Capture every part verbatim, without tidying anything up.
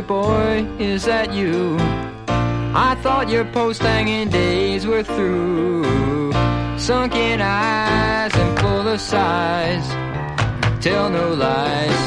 Leroy boy, is that you? I thought your post-hanging days were through. Sunken eyes and full of sighs, tell no lies.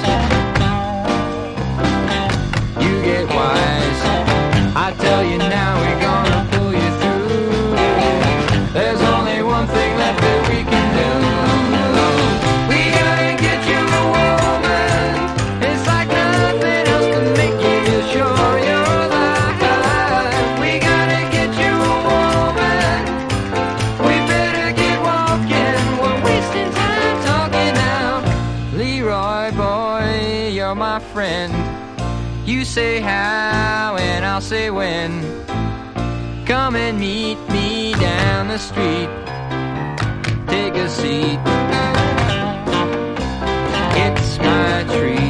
You get wise. I tell you now, we're gonna pull you through. There's only one thing left that we can do. We gotta get you a woman. It's like nothing else can make you sure you're alive. We gotta get you a woman. We better get walking. We're wasting time talking now. Leroy boy, you're my friend. You say how and I'll say when. Come and meet me down the street. Take a seat. It's my treat.